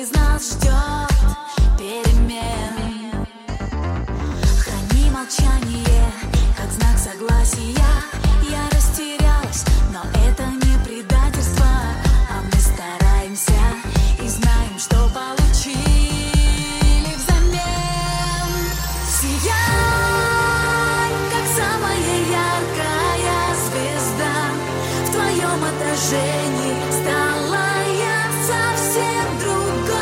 из нас ждет перемен. Храни молчание, как знак согласия. Я растерялась, но это не предательство, а мы стараемся и знаем, что получили взамен. Сияй, как самая яркая звезда, в твоем отражении стала я совсем другой.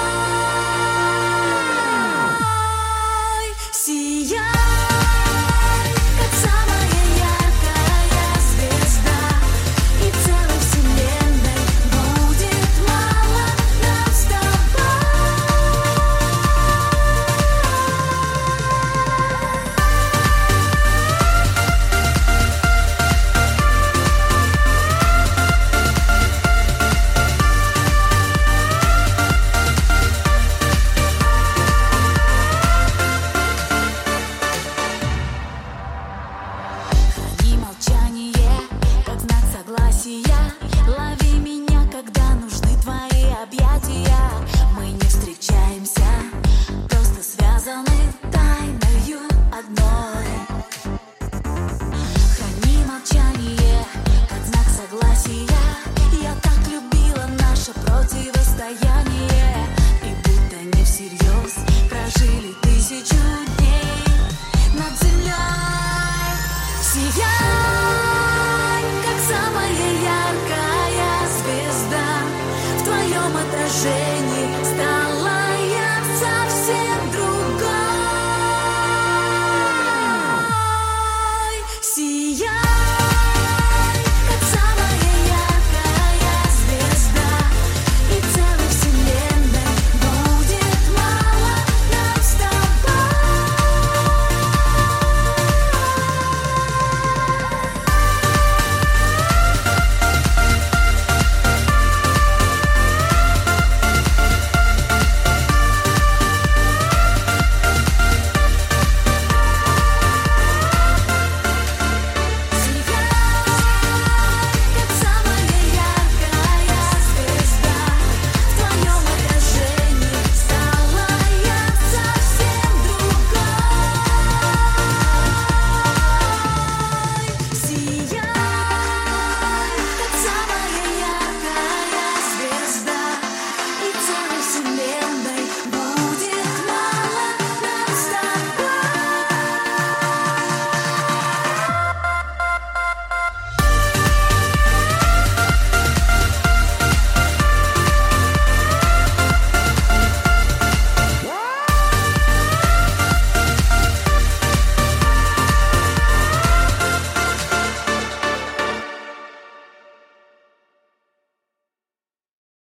Сияй, как самая яркая звезда, и целой вселенной будет мало нам с Храни молчание, как знак согласия. Лови меня, когда нужны твои объятия. Мы не встречаемся, просто связаны тайною одной. Храни молчание, как знак согласия. Я так любила наше противостояние, и будто не всерьез прожили 1000 дней над землей. Сияй, как самая яркая звезда, в твоем отражении